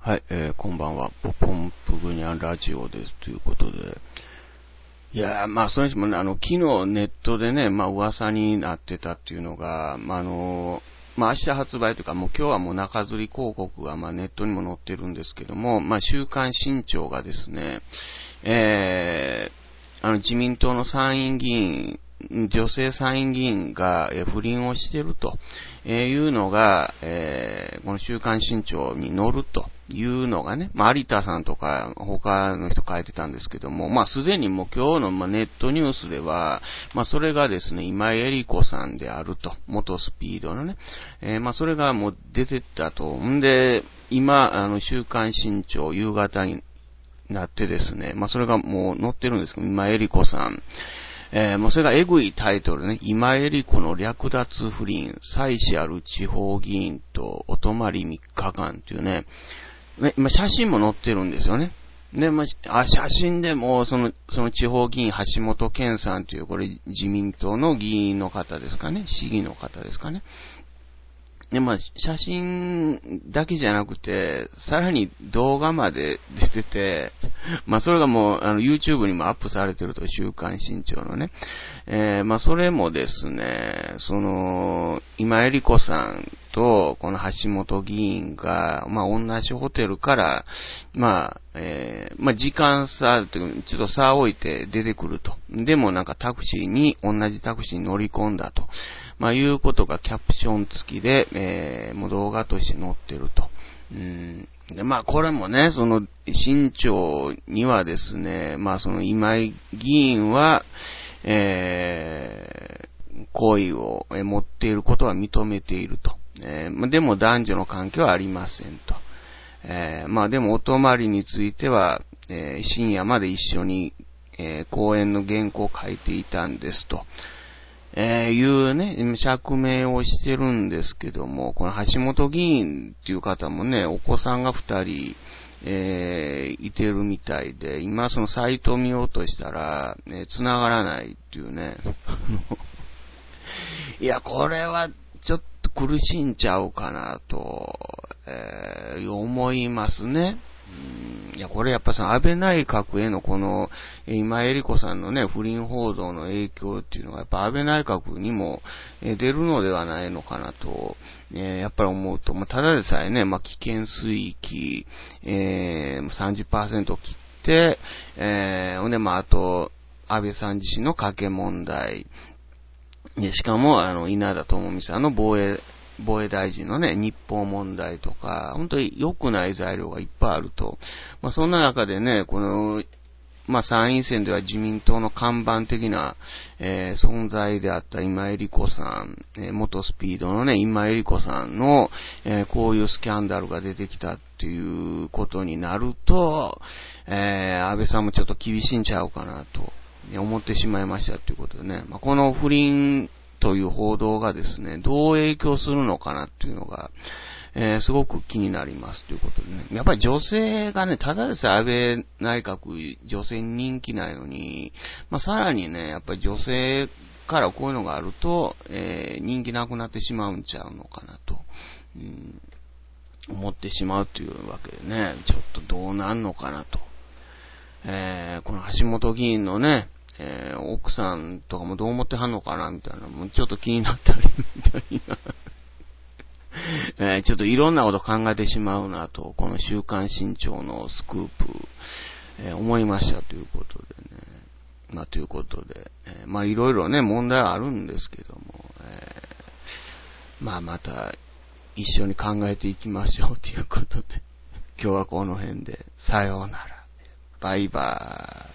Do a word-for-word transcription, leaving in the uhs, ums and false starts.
はい、えー、こんばんは。ポポンプグニャンラジオです。ということで。いやー、まあ、それにしてもね、あの、昨日ネットでね、まあ、噂になってたっていうのが、まあ、あの、まあ、明日発売というか、もう今日はもう中吊り広告が、まあ、ネットにも載ってるんですけども、まあ、週刊新潮がですね、えー、あの、自民党の参院議員、女性参院議員が、えー、不倫をしていると、えー、いうのが、えー、この週刊新潮に載るというのがね、まあ、有田さんとか他の人書いてたんですけども、まあ、すでにもう今日の、まあ、ネットニュースでは、まあ、それがですね、今井絵理子さんであると、元スピードのね、えー、まあ、それがもう出てったと。んで、今、あの、週刊新潮夕方になってですね、まあ、それがもう載ってるんですけど、今井絵理子さん、えー、もうそれがエグいタイトルね。今江理子の略奪不倫、妻子ある地方議員とお泊まりみっかかんっていうね。ね、今写真も載ってるんですよね。で、まあ、あ、写真でも、その、その地方議員橋本健さんという、これ自民党の議員の方ですかね。市議の方ですかね。で、まあ、写真だけじゃなくて、さらに動画まで出てて、まあ、それがもう、あの、YouTube にもアップされてると、週刊新潮のね。えー、まあ、それもですね、その、今江理子さんと、この橋本議員が、まあ、同じホテルから、まあ、えー、まあ、時間差、ちょっと差を置いて出てくると。でもなんかタクシーに、同じタクシーに乗り込んだと。まあ、いうことがキャプション付きで、えー、もう動画として載ってると。うんで、まあ、これもね、その、新潮にはですね、まあ、その今井議員は、えー、行為を持っていることは認めていると。えー、でも男女の関係はありませんと。えー、まあ、でもお泊まりについては、えー、深夜まで一緒に、えー、講演の原稿を書いていたんですと。えー、いうね、釈明をしてるんですけども、この橋本議員っていう方もね、お子さんが二人、えー、いてるみたいで、今そのサイトを見ようとしたら、ね、繋がらないっていうね。いや、これはちょっと苦しんちゃうかなと、えー、思いますね。うん、いや、これやっぱさ、安倍内閣へのこの、今江理子さんのね、不倫報道の影響っていうのが、やっぱ安倍内閣にも出るのではないのかなと、えー、やっぱり思うと、まあ、ただでさえね、まあ、危険水域、えー、さんじゅっパーセント 切って、えー、ほんで、まあ、あと、安倍さん自身の賭け問題、でしかも、あの、稲田朋美さんの防衛、防衛大臣のね、日報問題とか、本当に良くない材料がいっぱいあると。まあ、そんな中でね、この、まあ、参院選では自民党の看板的な、えー、存在であった今江理子さん、えー、元スピードのね、今江理子さんの、えー、こういうスキャンダルが出てきたっていうことになると、えー、安倍さんもちょっと厳しいんちゃうかなと。思ってしまいましたということでね。まあ、この不倫という報道がですね、どう影響するのかなっていうのが、えー、すごく気になりますということでね。やっぱり女性がね、ただでさえ安倍内閣女性に人気ないのに、まあ、さらにね、やっぱり女性からこういうのがあると、えー、人気なくなってしまうんちゃうのかなと、うん、思ってしまうというわけでね、ちょっとどうなんのかなと。えー、この橋本議員のね、えー、奥さんとかもどう思ってはんのかなみたいな、もうちょっと気になったりみたいな、えー、ちょっといろんなこと考えてしまうなと、この週刊新潮のスクープ、えー、思いましたということでね。まあということで、えー、まあいろいろね、問題はあるんですけども、えー、まあまた一緒に考えていきましょうということで、今日はこの辺で、さようなら。バイバーイ。